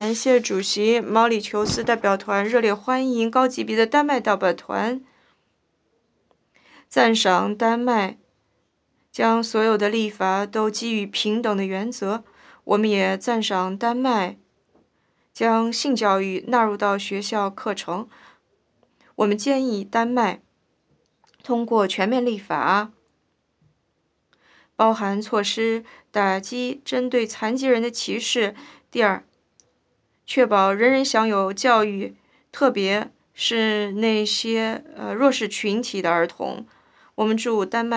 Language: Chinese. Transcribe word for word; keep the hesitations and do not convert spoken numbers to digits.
感谢主席毛里求斯代表团热烈欢迎高级别的丹麦代表团，赞赏丹麦将所有的立法都基于平等的原则。我们也赞赏丹麦将性教育纳入到学校课程。我们建议丹麦通过全面立法，包含措施打击针对残疾人的歧视。第二，确保人人享有教育，特别是那些呃弱势群体的儿童。我们祝丹麦